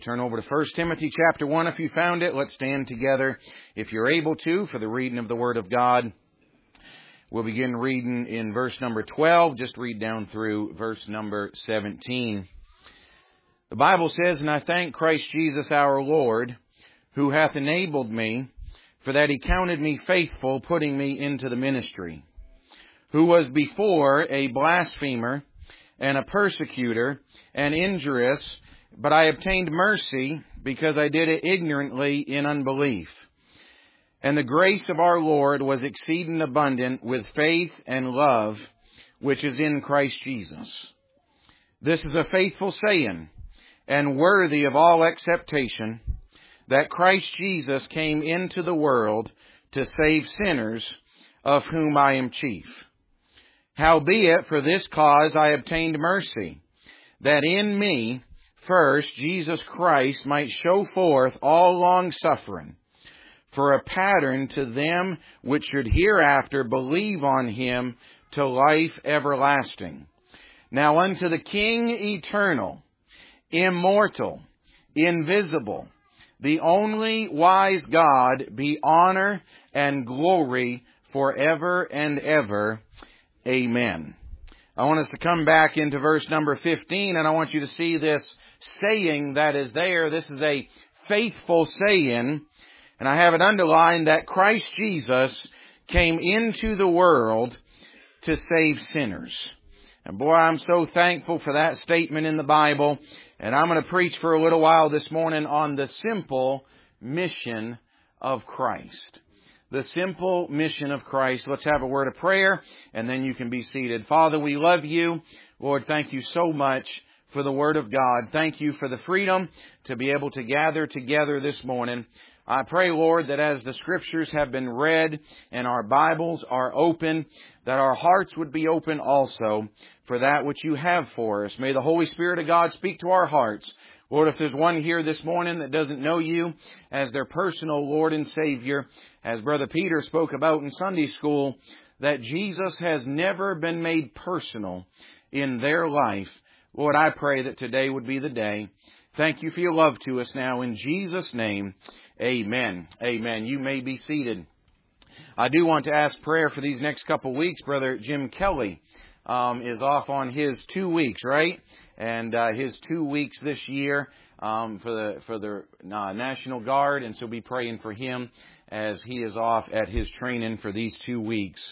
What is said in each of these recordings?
Turn over to 1 Timothy chapter 1 if you found it. Let's stand together, if you're able to, for the reading of the Word of God. We'll begin reading in verse number 12. Just read down through verse number 17. The Bible says, "And I thank Christ Jesus our Lord, who hath enabled me, for that he counted me faithful, putting me into the ministry, who was before a blasphemer and a persecutor and injurious, but I obtained mercy because I did it ignorantly in unbelief. And the grace of our Lord was exceeding abundant with faith and love, which is in Christ Jesus. This is a faithful saying, and worthy of all acceptation, that Christ Jesus came into the world to save sinners, of whom I am chief. Howbeit, for this cause I obtained mercy, that in me first Jesus Christ might show forth all long-suffering, for a pattern to them which should hereafter believe on him to life everlasting. Now unto the King eternal, immortal, invisible, the only wise God, be honor and glory forever and ever. Amen." I want us to come back into verse number 15, and I want you to see this saying that is there. This is a faithful saying, and I have it underlined that Christ Jesus came into the world to save sinners. And boy, I'm so thankful for that statement in the Bible. And I'm going to preach for a little while this morning on the simple mission of Christ. The simple mission of Christ. Let's have a word of prayer, and then you can be seated. Father, we love you. Lord, thank you so much for the Word of God. Thank you for the freedom to be able to gather together this morning. I pray, Lord, that as the Scriptures have been read and our Bibles are open, that our hearts would be open also for that which you have for us. May the Holy Spirit of God speak to our hearts. Lord, if there's one here this morning that doesn't know you as their personal Lord and Savior, as Brother Peter spoke about in Sunday school, that Jesus has never been made personal in their life, Lord, I pray that today would be the day. Thank you for your love to us now. In Jesus' name, amen. Amen. You may be seated. I do want to ask prayer for these next couple weeks. Brother Jim Kelly is off on his 2 weeks, right? And his 2 weeks this year for the National Guard. And so be praying for him as he is off at his training for these 2 weeks.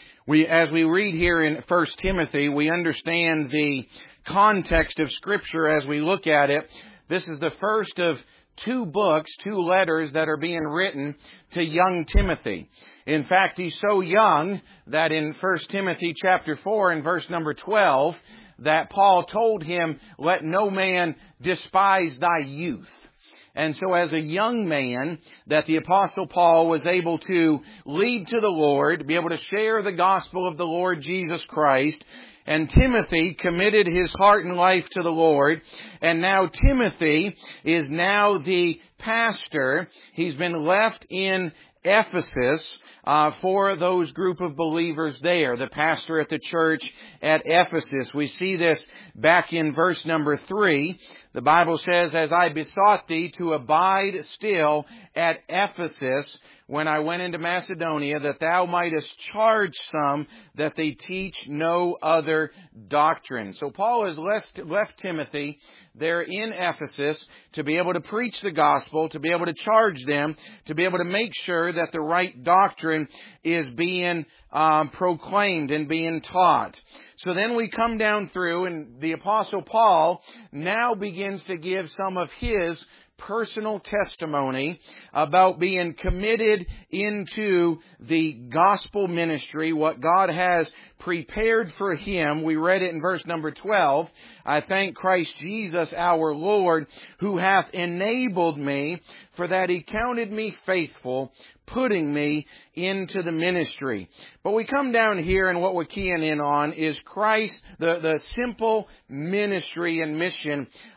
As we read here in 1 Timothy, we understand the context of Scripture as we look at it. This is the first of 2 books, 2 letters that are being written to young Timothy. In fact, he's so young that in 1 Timothy chapter 4 and verse number 12, that Paul told him, "Let no man despise thy youth." And so as a young man, that the Apostle Paul was able to lead to the Lord, be able to share the gospel of the Lord Jesus Christ. And Timothy committed his heart and life to the Lord. And now Timothy is now the pastor. He's been left in Ephesus for those group of believers there, the pastor at the church at Ephesus. We see this back in verse number 3. The Bible says, "As I besought thee to abide still at Ephesus when I went into Macedonia, that thou mightest charge some that they teach no other doctrine." So Paul has left Timothy there in Ephesus to be able to preach the gospel, to be able to charge them, to be able to make sure that the right doctrine is being proclaimed and being taught. So then we come down through, and the Apostle Paul now begins to give some of his personal testimony about being committed into the gospel ministry, what God has prepared for him. We read it in verse number 12. "I thank Christ Jesus our Lord, who hath enabled me, for that he counted me faithful, putting me into the ministry." But we come down here, and what we're keying in on is Christ, the simple ministry and mission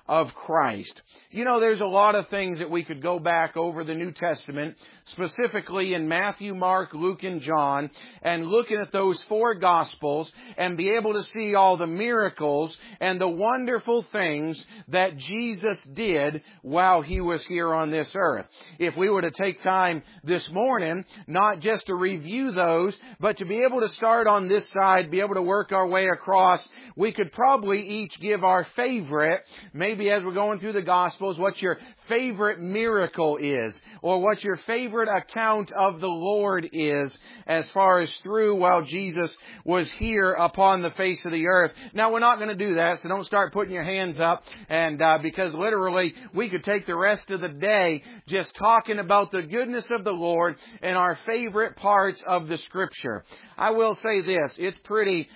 of Christ. You know, there's a lot of things that we could go back over the New Testament, specifically in Matthew, Mark, Luke, and John, and looking at those four Gospels and be able to see all the miracles and the wonderful things that Jesus did while He was here on this earth. If we were to take time this morning, not just to review those, but to be able to start on this side, be able to work our way across, we could probably each give our favorite, maybe as we're going through the Gospels, what your favorite miracle is, or what your favorite account of the Lord is as far as through while Jesus was here upon the face of the earth. Now, we're not going to do that, so don't start putting your hands up, and because literally we could take the rest of the day just talking about the goodness of the Lord and our favorite parts of the Scripture. I will say this, it's pretty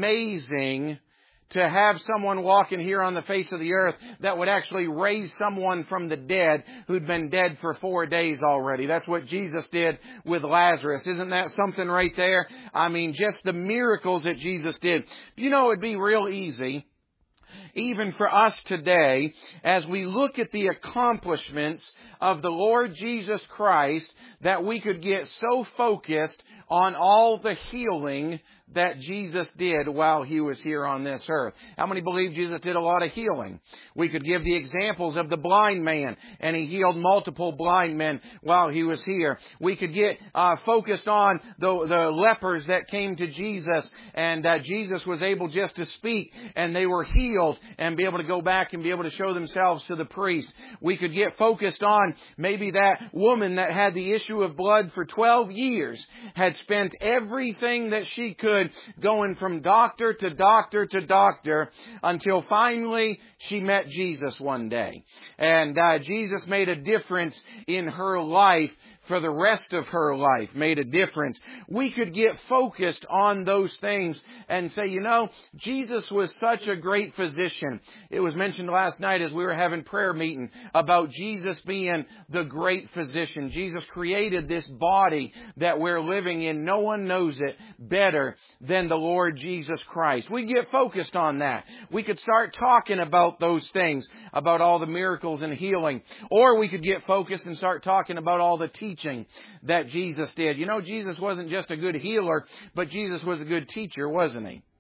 amazing to have someone walking here on the face of the earth that would actually raise someone from the dead who'd been dead for 4 days already. That's what Jesus did with Lazarus. Isn't that something right there? I mean, just the miracles that Jesus did. You know, it'd be real easy, even for us today, as we look at the accomplishments of the Lord Jesus Christ, that we could get so focused on all the healing that Jesus did while He was here on this earth. How many believe Jesus did a lot of healing? We could give the examples of the blind man, and He healed multiple blind men while He was here. We could get focused on the lepers that came to Jesus, and Jesus was able just to speak, and they were healed, and be able to go back and be able to show themselves to the priest. We could get focused on maybe that woman that had the issue of blood for 12 years, had spent everything that she could going from doctor to doctor to doctor until finally she met Jesus one day. And Jesus made a difference in her life for the rest of her life, made a difference. We could get focused on those things and say, you know, Jesus was such a great physician. It was mentioned last night as we were having prayer meeting about Jesus being the great physician. Jesus created this body that we're living in. No one knows it better than the Lord Jesus Christ. We get focused on that. We could start talking about those things, about all the miracles and healing. Or we could get focused and start talking about all the teaching that Jesus did. You know, Jesus wasn't just a good healer, but Jesus was a good teacher, wasn't He?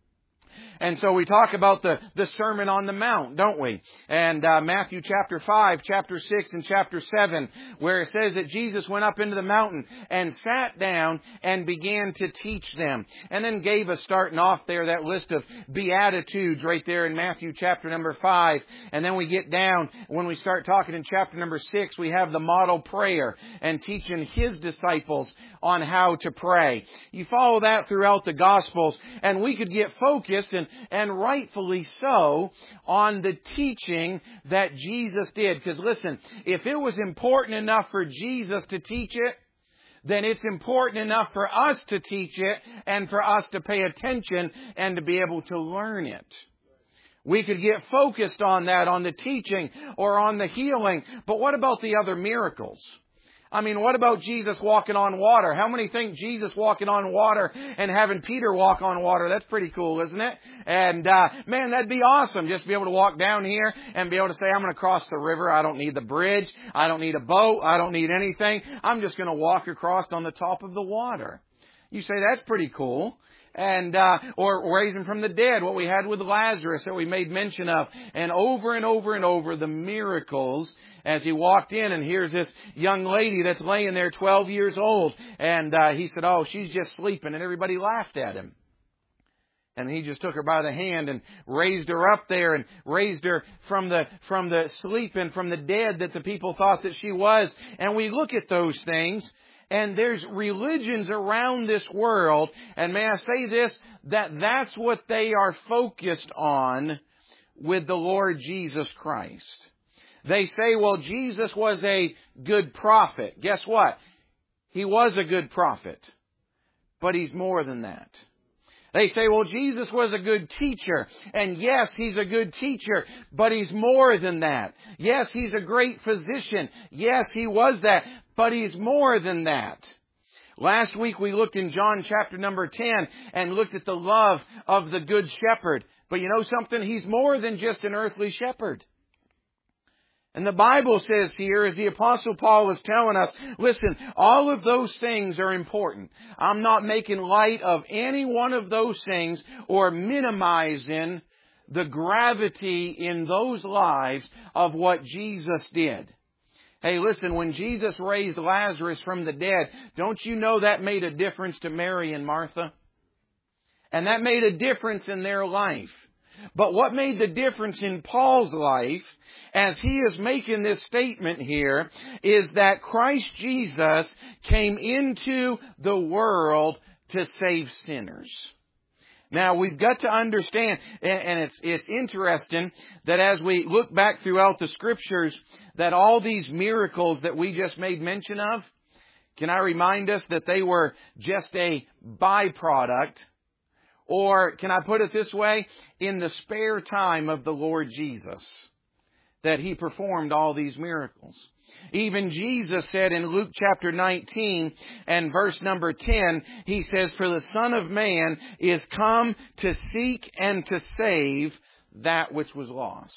And so we talk about the Sermon on the Mount, don't we? And Matthew chapter 5, chapter 6, and chapter 7, where it says that Jesus went up into the mountain and sat down and began to teach them. And then gave us, starting off there, that list of Beatitudes right there in Matthew chapter number 5. And then we get down, when we start talking in chapter number 6, we have the model prayer and teaching His disciples on how to pray. You follow that throughout the Gospels, and we could get focused, and rightfully so, on the teaching that Jesus did. Because listen, if it was important enough for Jesus to teach it, then it's important enough for us to teach it and for us to pay attention and to be able to learn it. We could get focused on that, on the teaching or on the healing. But what about the other miracles? I mean, what about Jesus walking on water? How many think Jesus walking on water and having Peter walk on water? That's pretty cool, isn't it? And, man, that'd be awesome just to be able to walk down here and be able to say, I'm going to cross the river. I don't need the bridge. I don't need a boat. I don't need anything. I'm just going to walk across on the top of the water. You say, that's pretty cool. And, or raising from the dead, what we had with Lazarus that we made mention of. And over and over and over, the miracles as He walked in, and here's this young lady that's laying there 12 years old. And, He said, oh, she's just sleeping. And everybody laughed at Him. And He just took her by the hand and raised her up there and raised her from the sleep and from the dead that the people thought that she was. And we look at those things. And there's religions around this world, and may I say this, that's what they are focused on with the Lord Jesus Christ. They say, well, Jesus was a good prophet. Guess what? He was a good prophet, but He's more than that. They say, well, Jesus was a good teacher. And yes, He's a good teacher, but He's more than that. Yes, He's a great physician. Yes, He was that, but He's more than that. Last week we looked in John chapter number 10 and looked at the love of the good shepherd. But you know something? He's more than just an earthly shepherd. And the Bible says here, as the Apostle Paul is telling us, listen, all of those things are important. I'm not making light of any one of those things or minimizing the gravity in those lives of what Jesus did. Hey, listen, when Jesus raised Lazarus from the dead, don't you know that made a difference to Mary and Martha? And that made a difference in their life. But what made the difference in Paul's life, as he is making this statement here, is that Christ Jesus came into the world to save sinners. Now, we've got to understand, and it's interesting that as we look back throughout the Scriptures, that all these miracles that we just made mention of, can I remind us that they were just a byproduct, or can I put it this way, in the spare time of the Lord Jesus, that He performed all these miracles. Even Jesus said in Luke chapter 19 and verse number 10, He says, "For the Son of Man is come to seek and to save that which was lost."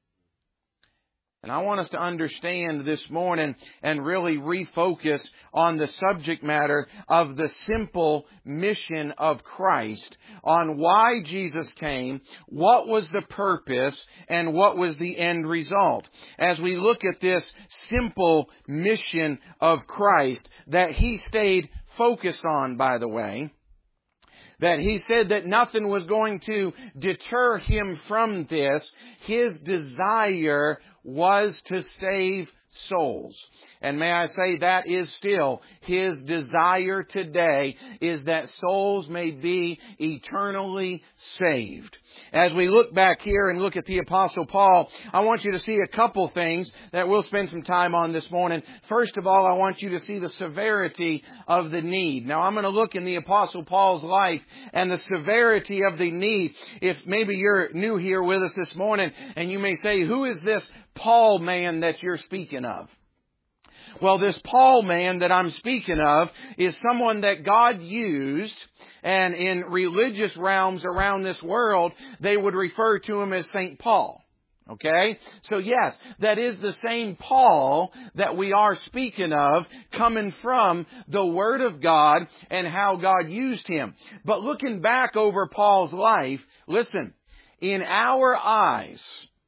And I want us to understand this morning and really refocus on the subject matter of the simple mission of Christ, on why Jesus came, what was the purpose, and what was the end result. As we look at this simple mission of Christ that He stayed focused on, by the way, that He said that nothing was going to deter Him from this. His desire was to save souls. And may I say, that is still His desire today, is that souls may be eternally saved. As we look back here and look at the Apostle Paul, I want you to see a couple things that we'll spend some time on this morning. First of all, I want you to see the severity of the need. Now, I'm going to look in the Apostle Paul's life and the severity of the need. If maybe you're new here with us this morning and you may say, who is this Paul man that you're speaking of? Well, this Paul man that I'm speaking of is someone that God used, and in religious realms around this world, they would refer to him as St. Paul. Okay? So yes, that is the same Paul that we are speaking of, coming from the Word of God and how God used him. But looking back over Paul's life, listen, in our eyes,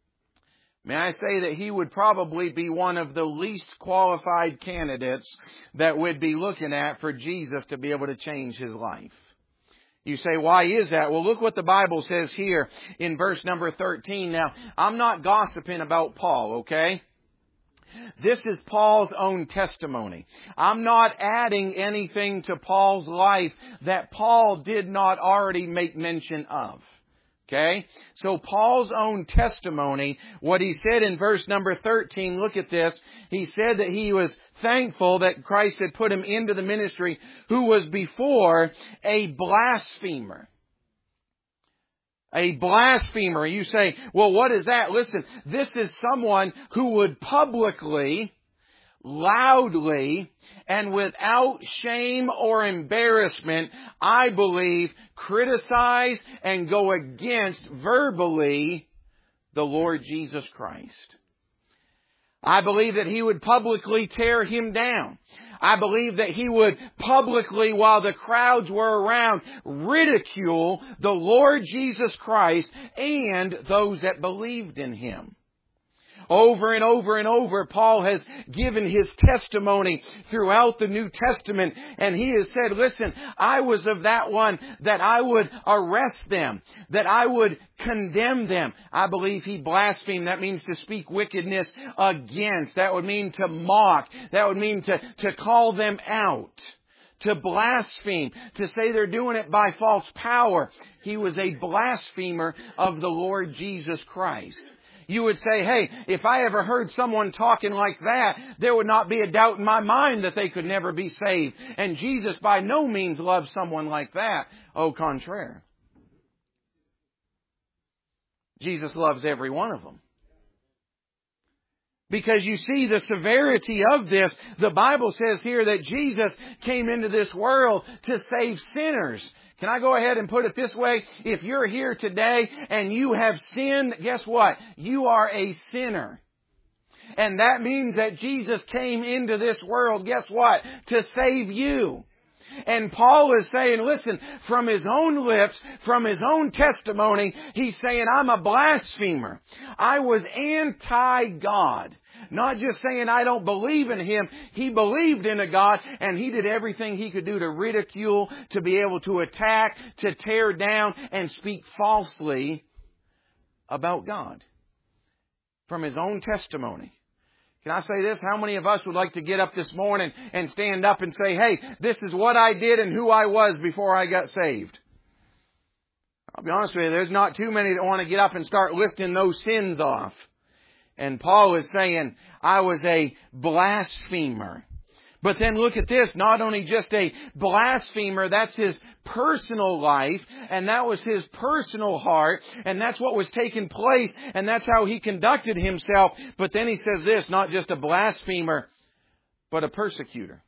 may I say that he would probably be one of the least qualified candidates that we'd be looking at for Jesus to be able to change his life. You say, why is that? Well, look what the Bible says here in verse number 13. Now, I'm not gossiping about Paul, okay? This is Paul's own testimony. I'm not adding anything to Paul's life that Paul did not already make mention of. Okay? So Paul's own testimony, what he said in verse number 13, look at this. He said that he was thankful that Christ had put him into the ministry, who was before a blasphemer. A blasphemer. You say, well, what is that? Listen, this is someone who would publicly, loudly, and without shame or embarrassment, I believe, criticize and go against verbally the Lord Jesus Christ. I believe that he would publicly tear him down. I believe that he would publicly, while the crowds were around, ridicule the Lord Jesus Christ and those that believed in him. Over and over and over, Paul has given his testimony throughout the New Testament, and he has said, listen, I was of that one that I would arrest them, that I would condemn them. I believe he blasphemed. That means to speak wickedness against. That would mean to mock. That would mean to call them out. To blaspheme, to say they're doing it by false power. He was a blasphemer of the Lord Jesus Christ. You would say, hey, if I ever heard someone talking like that, there would not be a doubt in my mind that they could never be saved. And Jesus by no means loves someone like that. Au contraire. Jesus loves every one of them. Because you see the severity of this. The Bible says here that Jesus came into this world to save sinners. Can I go ahead and put it this way? If you're here today and you have sinned, guess what? You are a sinner. And that means that Jesus came into this world, guess what? To save you. And Paul is saying, listen, from his own lips, from his own testimony, he's saying, I'm a blasphemer. I was anti-God. Not just saying I don't believe in Him. He believed in a God, and he did everything he could do to ridicule, to be able to attack, to tear down, and speak falsely about God. From his own testimony. Can I say this? How many of us would like to get up this morning and stand up and say, hey, this is what I did and who I was before I got saved? I'll be honest with you, there's not too many that want to get up and start listing those sins off. And Paul is saying, I was a blasphemer. But then look at this, not only just a blasphemer, that's his personal life, and that was his personal heart, and that's what was taking place, and that's how he conducted himself. But then he says this, not just a blasphemer, but a persecutor.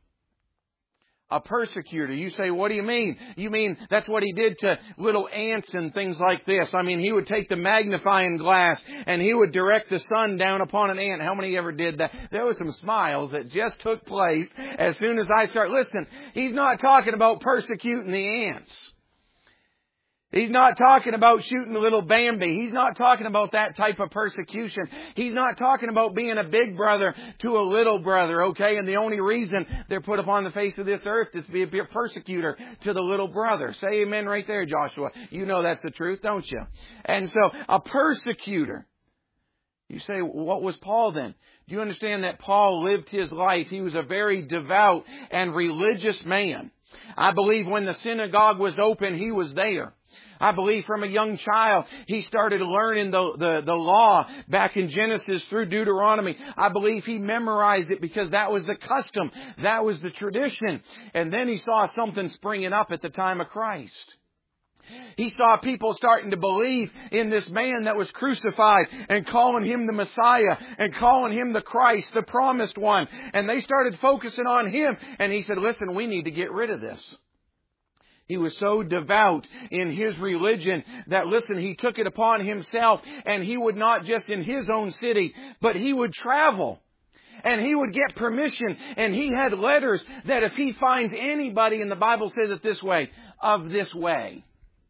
A persecutor. You say, what do you mean? You mean that's what he did to little ants and things like this. I mean, he would take the magnifying glass and he would direct the sun down upon an ant. How many ever did that? There were some smiles that just took place as soon as I start. Listen, he's not talking about persecuting the ants. He's not talking about shooting the little Bambi. He's not talking about that type of persecution. He's not talking about being a big brother to a little brother, okay? And the only reason they're put upon the face of this earth is to be a persecutor to the little brother. Say amen right there, Joshua. You know that's the truth, don't you? And so, a persecutor. You say, what was Paul then? Do you understand that Paul lived his life? He was a very devout and religious man. I believe when the synagogue was open, he was there. I believe from a young child, he started learning the law back in Genesis through Deuteronomy. I believe he memorized it because that was the custom. That was the tradition. And then he saw something springing up at the time of Christ. He saw people starting to believe in this man that was crucified and calling him the Messiah and calling him the Christ, the promised one. And they started focusing on him. And he said, listen, we need to get rid of this. He was so devout in his religion that, listen, he took it upon himself, and he would not just in his own city, but he would travel. And he would get permission, and he had letters that if he finds anybody, and the Bible says it this way, of this way.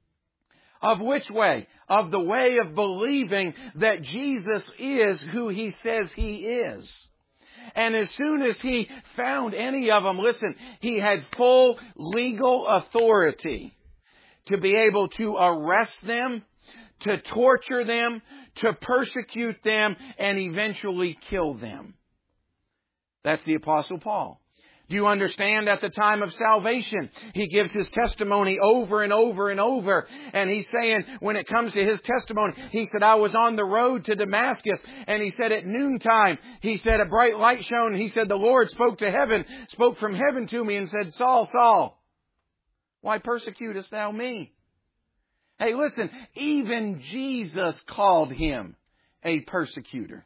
Of which way? Of the way of believing that Jesus is who he says he is. And as soon as he found any of them, listen, he had full legal authority to be able to arrest them, to torture them, to persecute them, and eventually kill them. That's the Apostle Paul. Do you understand at the time of salvation, he gives his testimony over and over and over. And he's saying, when it comes to his testimony, he said, I was on the road to Damascus. And he said, at noontime, he said, a bright light shone. He said, the Lord spoke from heaven to me and said, Saul, Saul, why persecutest thou me? Hey, listen, even Jesus called him a persecutor.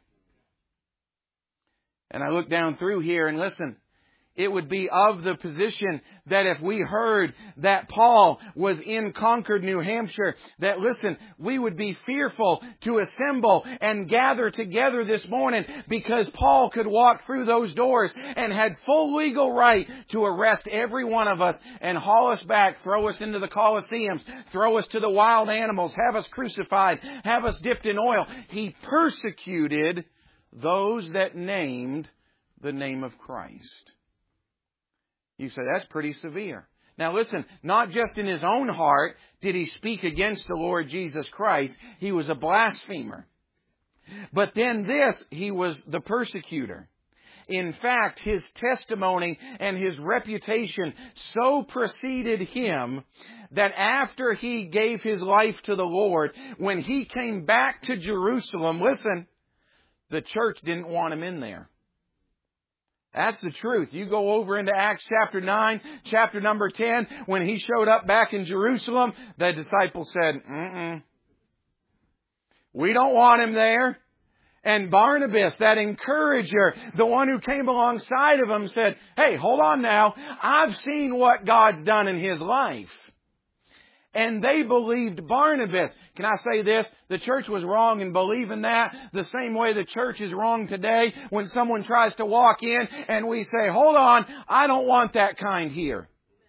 And I look down through here and listen, it would be of the position that if we heard that Paul was in Concord, New Hampshire, that, listen, we would be fearful to assemble and gather together this morning because Paul could walk through those doors and had full legal right to arrest every one of us and haul us back, throw us into the Colosseums, throw us to the wild animals, have us crucified, have us dipped in oil. He persecuted those that named the name of Christ. You say, that's pretty severe. Now listen, not just in his own heart did he speak against the Lord Jesus Christ. He was a blasphemer. But then he was the persecutor. In fact, his testimony and his reputation so preceded him that after he gave his life to the Lord, when he came back to Jerusalem, listen, the church didn't want him in there. That's the truth. You go over into Acts chapter 9, chapter number 10, when he showed up back in Jerusalem, the disciples said, we don't want him there. And Barnabas, that encourager, the one who came alongside of him, said, hey, hold on now. I've seen what God's done in his life. And they believed Barnabas. Can I say this? The church was wrong in believing that. The same way the church is wrong today when someone tries to walk in and we say, hold on, I don't want that kind here.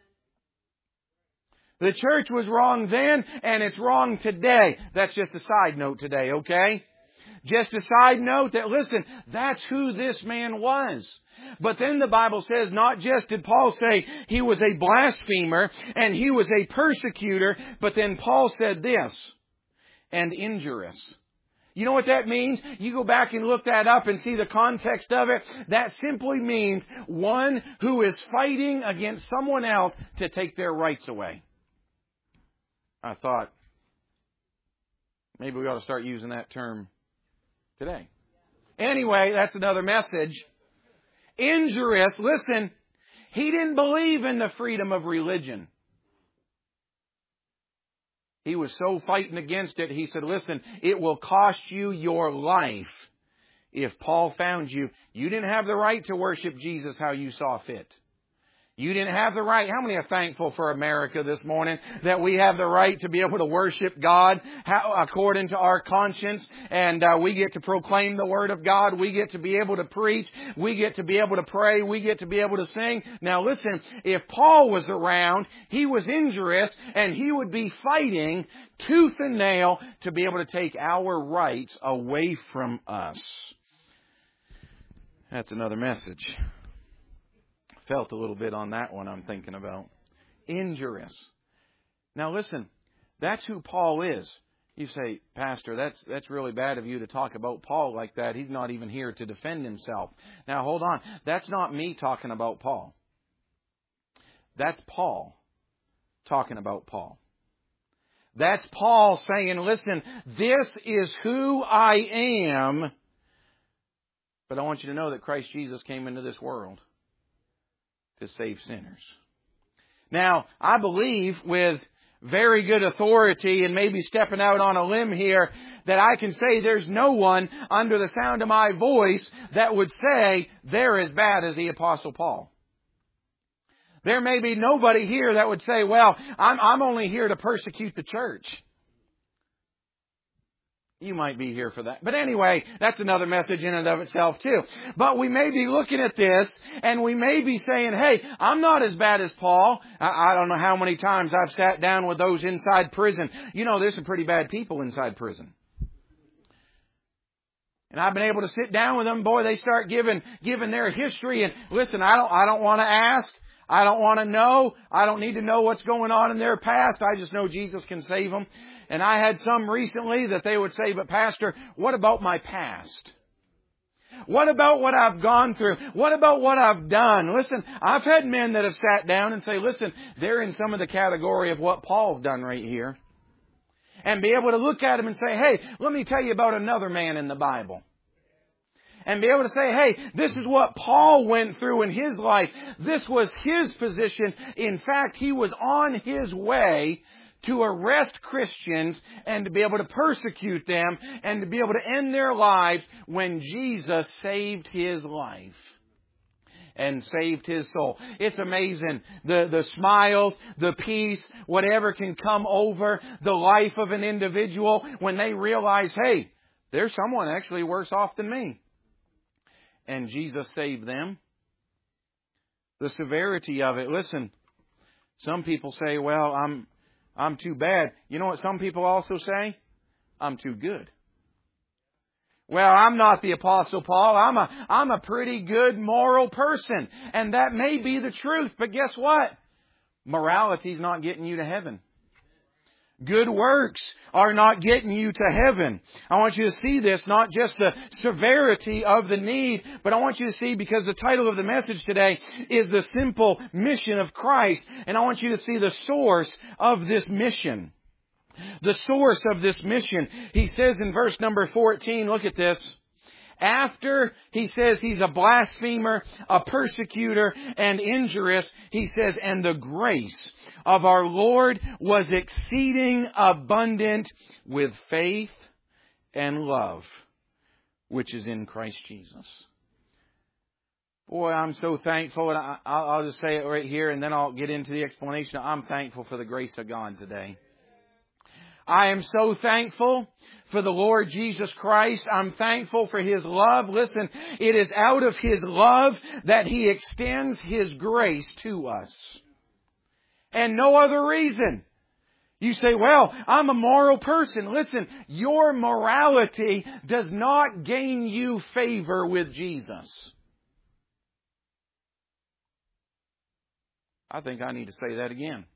The church was wrong then and it's wrong today. That's just a side note today, okay? Just a side note that, listen, that's who this man was. But then the Bible says not just did Paul say he was a blasphemer and he was a persecutor, but then Paul said this, and injurious. You know what that means? You go back and look that up and see the context of it. That simply means one who is fighting against someone else to take their rights away. I thought maybe we ought to start using that term today. Anyway, that's another message. Injurious, listen, he didn't believe in the freedom of religion. He was so fighting against it, he said, listen, it will cost you your life. If Paul found you, you didn't have the right to worship Jesus how you saw fit. You didn't have the right. How many are thankful for America this morning that we have the right to be able to worship God according to our conscience, and we get to proclaim the Word of God. We get to be able to preach. We get to be able to pray. We get to be able to sing. Now listen, if Paul was around, he was injurious and he would be fighting tooth and nail to be able to take our rights away from us. That's another message. Felt a little bit on that one I'm thinking about. Injurious. Now listen, that's who Paul is. You say, Pastor, that's really bad of you to talk about Paul like that. He's not even here to defend himself. Now hold on. That's not me talking about Paul. That's Paul talking about Paul. That's Paul saying, listen, this is who I am. But I want you to know that Christ Jesus came into this world to save sinners. Now, I believe with very good authority and maybe stepping out on a limb here that I can say there's no one under the sound of my voice that would say they're as bad as the Apostle Paul. There may be nobody here that would say, well, I'm only here to persecute the church. You might be here for that. But anyway, that's another message in and of itself too. But we may be looking at this and we may be saying, hey, I'm not as bad as Paul. I don't know how many times I've sat down with those inside prison. You know, there's some pretty bad people inside prison. And I've been able to sit down with them. Boy, they start giving their history. And listen, I don't want to ask. I don't want to know. I don't need to know what's going on in their past. I just know Jesus can save them. And I had some recently that they would say, but Pastor, what about my past? What about what I've gone through? What about what I've done? Listen, I've had men that have sat down and say, listen, they're in some of the category of what Paul's done right here. And be able to look at him and say, hey, let me tell you about another man in the Bible. And be able to say, hey, this is what Paul went through in his life. This was his position. In fact, he was on his way to arrest Christians and to be able to persecute them and to be able to end their lives when Jesus saved his life and saved his soul. It's amazing. The smiles, the peace, whatever can come over the life of an individual when they realize, hey, there's someone actually worse off than me. And Jesus saved them. The severity of it. Listen, some people say, well, I'm too bad. You know what some people also say? I'm too good. Well, I'm not the Apostle Paul. I'm a pretty good moral person. And that may be the truth. But guess what? Morality's not getting you to heaven. Good works are not getting you to heaven. I want you to see this, not just the severity of the need, but I want you to see, because the title of the message today is the simple mission of Christ. And I want you to see the source of this mission. The source of this mission. He says in verse number 14, look at this. After he says he's a blasphemer, a persecutor, and injurious, he says, and the grace of our Lord was exceeding abundant with faith and love, which is in Christ Jesus. Boy, I'm so thankful, and I'll just say it right here, and then I'll get into the explanation. I'm thankful for the grace of God today. I am so thankful for the Lord Jesus Christ. I'm thankful for His love. Listen, it is out of His love that He extends His grace to us. And no other reason. You say, well, I'm a moral person. Listen, your morality does not gain you favor with Jesus. I think I need to say that again.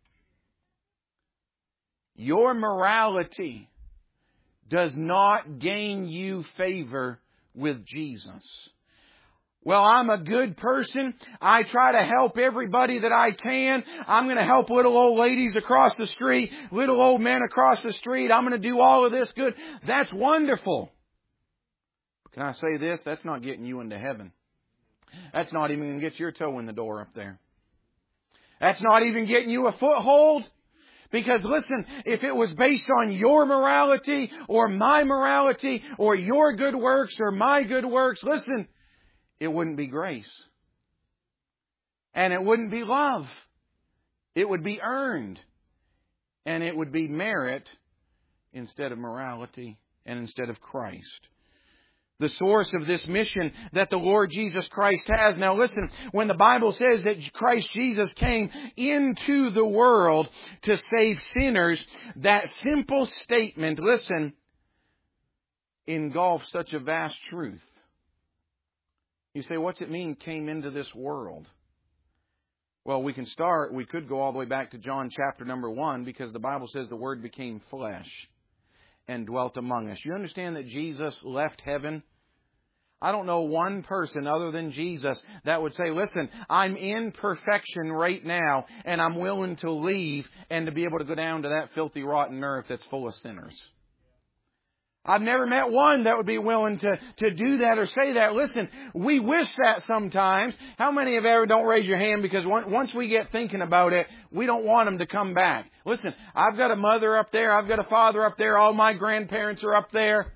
Your morality does not gain you favor with Jesus. Well, I'm a good person. I try to help everybody that I can. I'm going to help little old ladies across the street, little old men across the street. I'm going to do all of this good. That's wonderful. Can I say this? That's not getting you into heaven. That's not even going to get your toe in the door up there. That's not even getting you a foothold. Because listen, if it was based on your morality or my morality or your good works or my good works, listen, it wouldn't be grace. And it wouldn't be love. It would be earned. And it would be merit instead of morality and instead of Christ. The source of this mission that the Lord Jesus Christ has. Now listen, when the Bible says that Christ Jesus came into the world to save sinners, that simple statement, listen, engulfs such a vast truth. You say, what's it mean, came into this world? Well, we could go all the way back to John chapter number 1, because the Bible says the Word became flesh and dwelt among us. You understand that Jesus left heaven? I don't know one person other than Jesus that would say, listen, I'm in perfection right now, and I'm willing to leave and to be able to go down to that filthy, rotten earth that's full of sinners. I've never met one that would be willing to do that or say that. Listen, we wish that sometimes. How many of you ever, don't raise your hand, because once we get thinking about it, we don't want them to come back. Listen, I've got a mother up there. I've got a father up there. All my grandparents are up there.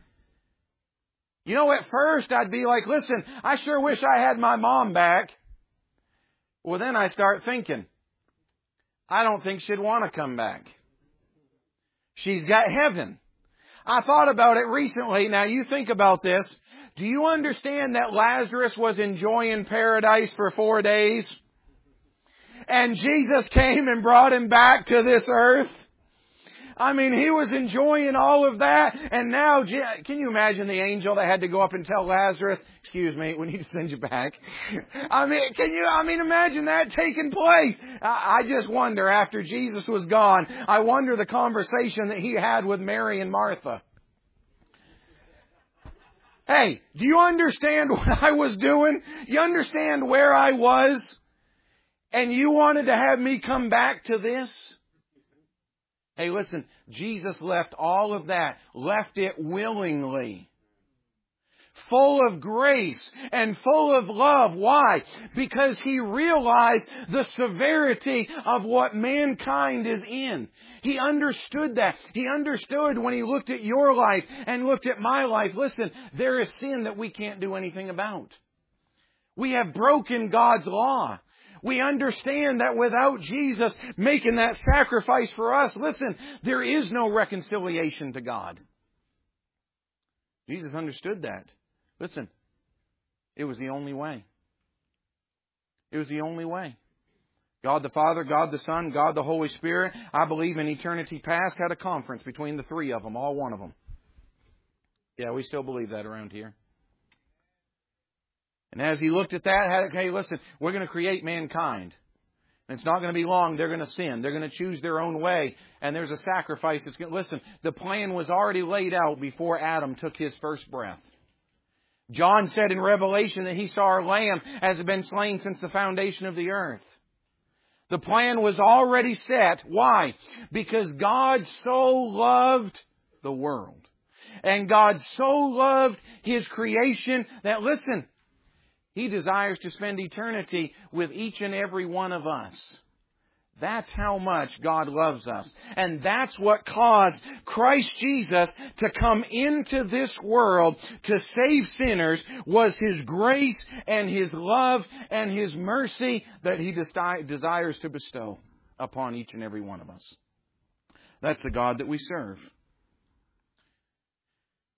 You know, at first I'd be like, listen, I sure wish I had my mom back. Well, then I start thinking, I don't think she'd want to come back. She's got heaven. I thought about it recently. Now you think about this. Do you understand that Lazarus was enjoying paradise for 4 days? And Jesus came and brought him back to this earth? I mean, he was enjoying all of that. And now, can you imagine the angel that had to go up and tell Lazarus, excuse me, we need to send you back? Imagine that taking place. I just wonder, after Jesus was gone, I wonder the conversation that he had with Mary and Martha. Hey, do you understand what I was doing? You understand where I was? And you wanted to have me come back to this? Hey, listen, Jesus left all of that, left it willingly. Full of grace and full of love. Why? Because He realized the severity of what mankind is in. He understood that. He understood when He looked at your life and looked at my life. Listen, there is sin that we can't do anything about. We have broken God's law. We understand that without Jesus making that sacrifice for us, listen, there is no reconciliation to God. Jesus understood that. Listen, it was the only way. It was the only way. God the Father, God the Son, God the Holy Spirit, I believe in eternity past, had a conference between the three of them, all one of them. Yeah, we still believe that around here. And as He looked at that, hey, listen, we're going to create mankind. And it's not going to be long. They're going to sin. They're going to choose their own way. And there's a sacrifice that's going to... Listen, the plan was already laid out before Adam took his first breath. John said in Revelation that he saw our Lamb as had been slain since the foundation of the earth. The plan was already set. Why? Because God so loved the world. And God so loved His creation that, listen, He desires to spend eternity with each and every one of us. That's how much God loves us. And that's what caused Christ Jesus to come into this world to save sinners, was His grace and His love and His mercy that He desires to bestow upon each and every one of us. That's the God that we serve.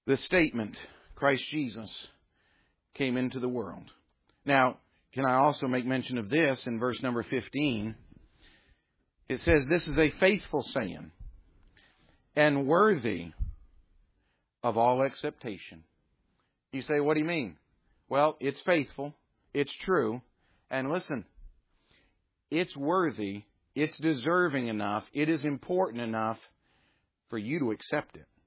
the statement, Christ Jesus came into the world. Now, can I also make mention of this in verse number 15? It says, this is a faithful saying and worthy of all acceptation. You say, what do you mean? Well, it's faithful, it's true, and listen, it's worthy, it's deserving enough, it is important enough for you to accept it.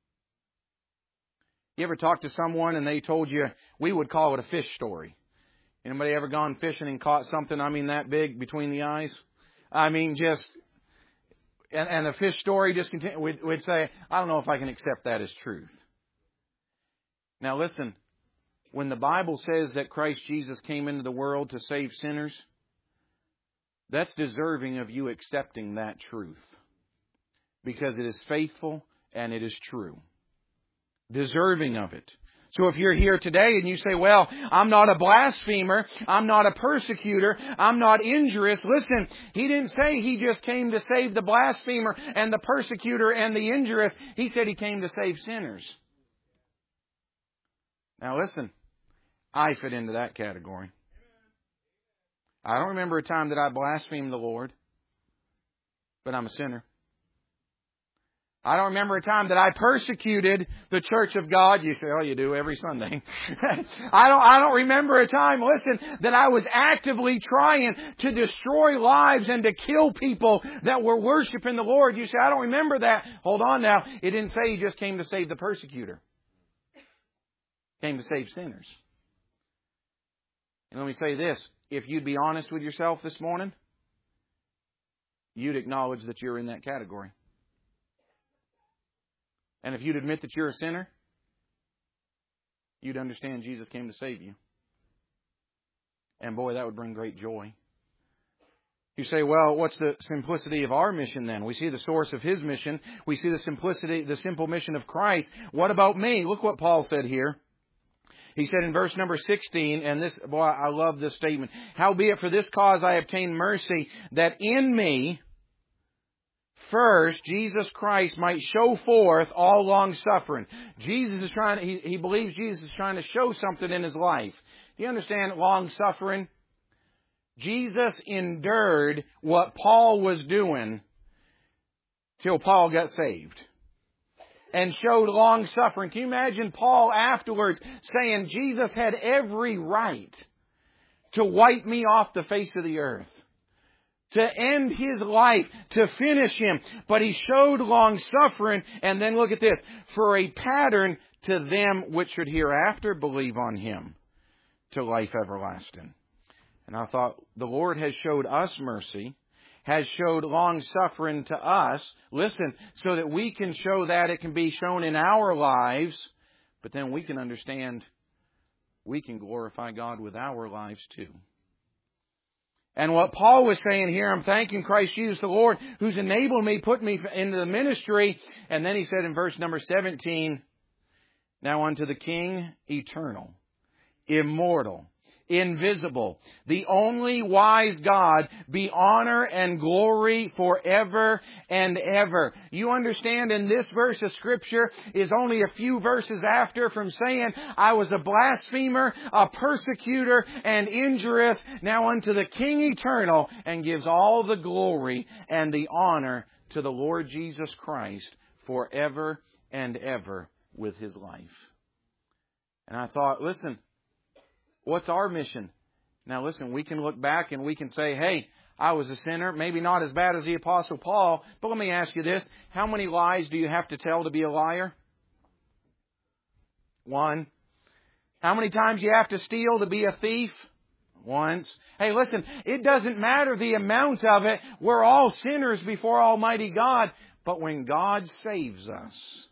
You ever talk to someone and they told you, we would call it a fish story. Anybody ever gone fishing and caught something, that big between the eyes? And the fish story just we'd say, I don't know if I can accept that as truth. Now listen, when the Bible says that Christ Jesus came into the world to save sinners, that's deserving of you accepting that truth. Because it is faithful and it is true. Deserving of it. So if you're here today and you say, well, I'm not a blasphemer, I'm not a persecutor, I'm not injurious. Listen, He didn't say He just came to save the blasphemer and the persecutor and the injurious. He said He came to save sinners. Now listen, I fit into that category. I don't remember a time that I blasphemed the Lord, but I'm a sinner. I don't remember a time that I persecuted the church of God. You say, oh, you do every Sunday. I don't remember a time, listen, that I was actively trying to destroy lives and to kill people that were worshiping the Lord. You say, I don't remember that. Hold on now. It didn't say He just came to save the persecutor. He came to save sinners. And let me say this. If you'd be honest with yourself this morning, you'd acknowledge that you're in that category. And if you'd admit that you're a sinner, you'd understand Jesus came to save you. And boy, that would bring great joy. You say, well, what's the simplicity of our mission then? We see the source of His mission. We see the simplicity, the simple mission of Christ. What about me? Look what Paul said here. He said in verse number 16, and this, boy, I love this statement. Howbeit for this cause I obtain mercy, that in me, first, Jesus Christ might show forth all long suffering. Jesus is he believes Jesus is trying to show something in His life. Do you understand long suffering? Jesus endured what Paul was doing till Paul got saved. And showed long suffering. Can you imagine Paul afterwards saying Jesus had every right to wipe me off the face of the earth, to end His life, to finish Him. But He showed long suffering, and then look at this, for a pattern to them which should hereafter believe on Him, to life everlasting. And I thought, the Lord has showed us mercy, has showed long suffering to us, listen, so that we can show that it can be shown in our lives, but then we can understand we can glorify God with our lives too. And what Paul was saying here, I'm thanking Christ Jesus the Lord, who's enabled me, put me into the ministry. And then he said in verse number 17, now unto the King eternal, immortal, invisible, the only wise God, be honor and glory forever and ever. You understand, in this verse of Scripture is only a few verses after from saying, I was a blasphemer, a persecutor, and injurious. Now unto the King eternal, and gives all the glory and the honor to the Lord Jesus Christ forever and ever with His life. And I thought, listen, what's our mission? Now listen, we can look back and we can say, hey, I was a sinner, maybe not as bad as the Apostle Paul, but let me ask you this. How many lies do you have to tell to be a liar? One. How many times do you have to steal to be a thief? Once. Hey, listen, it doesn't matter the amount of it. We're all sinners before Almighty God. But when God saves us,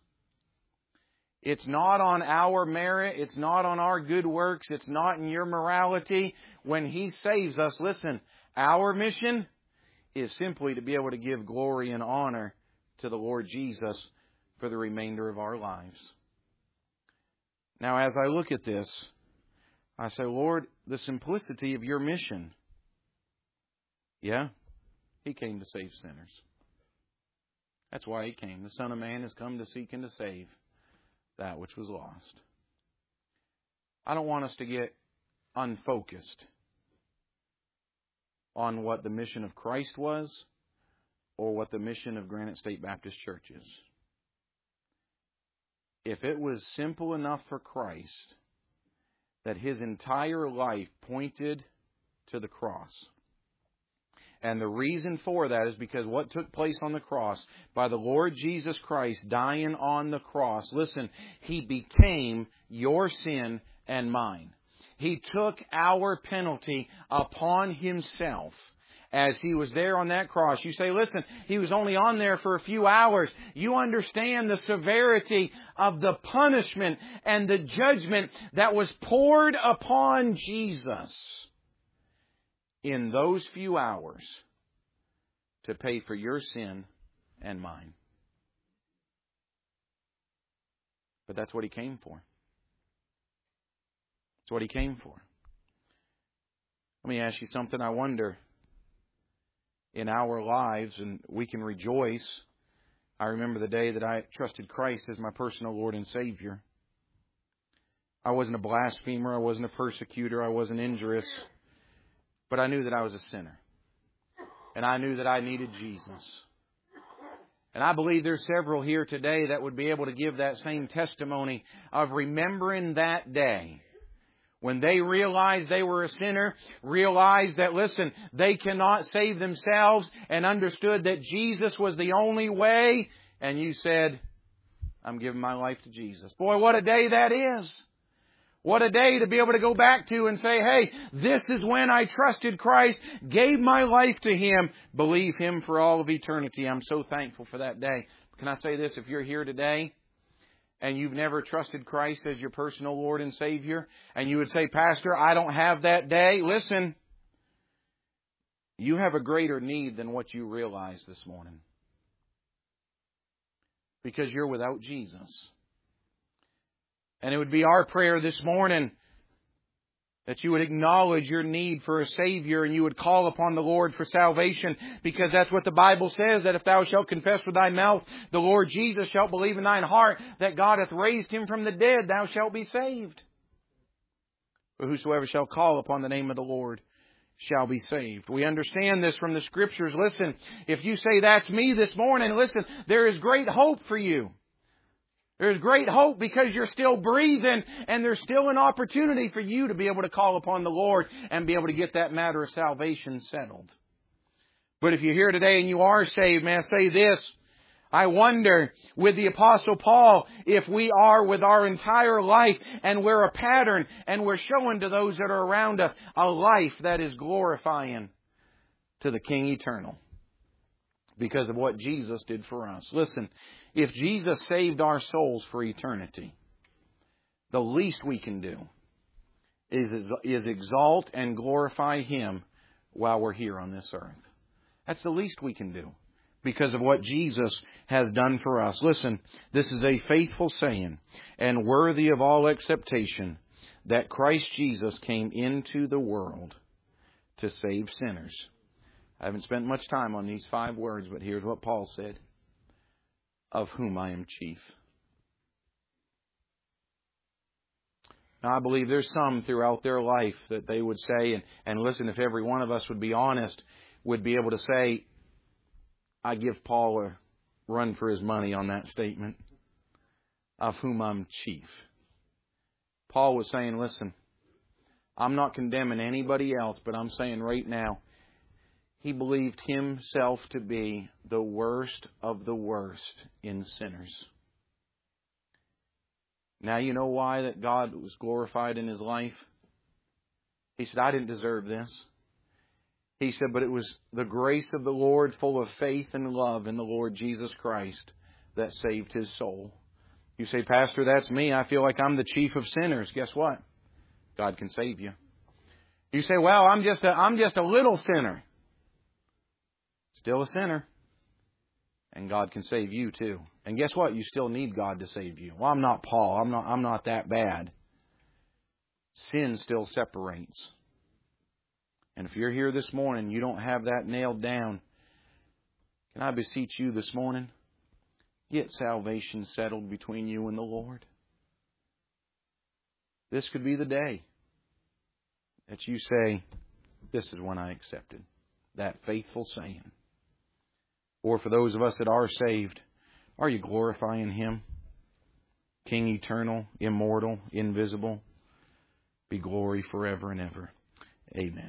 it's not on our merit. It's not on our good works. It's not in your morality. When He saves us, listen, our mission is simply to be able to give glory and honor to the Lord Jesus for the remainder of our lives. Now, as I look at this, I say, Lord, the simplicity of your mission. Yeah, He came to save sinners. That's why He came. The Son of Man has come to seek and to save that which was lost. I don't want us to get unfocused on what the mission of Christ was or what the mission of Granite State Baptist Church is. If it was simple enough for Christ that His entire life pointed to the cross, and the reason for that is because what took place on the cross by the Lord Jesus Christ dying on the cross, listen, He became your sin and mine. He took our penalty upon Himself as He was there on that cross. You say, listen, He was only on there for a few hours. You understand the severity of the punishment and the judgment that was poured upon Jesus in those few hours to pay for your sin and mine. But that's what He came for. That's what He came for. Let me ask you something. I wonder, in our lives, and we can rejoice. I remember the day that I trusted Christ as my personal Lord and Savior. I wasn't a blasphemer. I wasn't a persecutor. I wasn't injurious. But I knew that I was a sinner. And I knew that I needed Jesus. And I believe there's several here today that would be able to give that same testimony of remembering that day when they realized they were a sinner, realized that, listen, they cannot save themselves, and understood that Jesus was the only way. And you said, I'm giving my life to Jesus. Boy, what a day that is. What a day to be able to go back to and say, hey, this is when I trusted Christ, gave my life to Him, believe Him for all of eternity. I'm so thankful for that day. Can I say this? If you're here today and you've never trusted Christ as your personal Lord and Savior, and you would say, Pastor, I don't have that day. Listen, you have a greater need than what you realize this morning. Because you're without Jesus. And it would be our prayer this morning that you would acknowledge your need for a Savior and you would call upon the Lord for salvation, because that's what the Bible says, that if thou shalt confess with thy mouth the Lord Jesus, shalt believe in thine heart that God hath raised Him from the dead, thou shalt be saved. For whosoever shall call upon the name of the Lord shall be saved. We understand this from the Scriptures. Listen, if you say that's me this morning, listen, there is great hope for you. There's great hope because you're still breathing, and there's still an opportunity for you to be able to call upon the Lord and be able to get that matter of salvation settled. But if you're here today and you are saved, may I say this? I wonder, with the Apostle Paul, if we are with our entire life and we're a pattern and we're showing to those that are around us a life that is glorifying to the King Eternal because of what Jesus did for us. Listen, if Jesus saved our souls for eternity, the least we can do is exalt and glorify Him while we're here on this earth. That's the least we can do because of what Jesus has done for us. Listen, this is a faithful saying and worthy of all acceptation that Christ Jesus came into the world to save sinners. I haven't spent much time on these 5 words, but here's what Paul said: of whom I am chief. Now, I believe there's some throughout their life that they would say, and listen, if every one of us would be honest, would be able to say, I give Paul a run for his money on that statement, of whom I'm chief. Paul was saying, listen, I'm not condemning anybody else, but I'm saying right now, he believed himself to be the worst of the worst in sinners. Now you know why that God was glorified in his life? He said, I didn't deserve this. He said, but it was the grace of the Lord, full of faith and love in the Lord Jesus Christ, that saved his soul. You say, Pastor, that's me. I feel like I'm the chief of sinners. Guess what? God can save you. You say, well, I'm just a little sinner. Still a sinner. And God can save you too. And guess what? You still need God to save you. Well, I'm not Paul. I'm not that bad. Sin still separates. And if you're here this morning, you don't have that nailed down, can I beseech you this morning? Get salvation settled between you and the Lord. this could be the day that you say, this is when I accepted that faithful saying. Or for those of us that are saved, are you glorifying Him? King eternal, immortal, invisible, be glory forever and ever. Amen.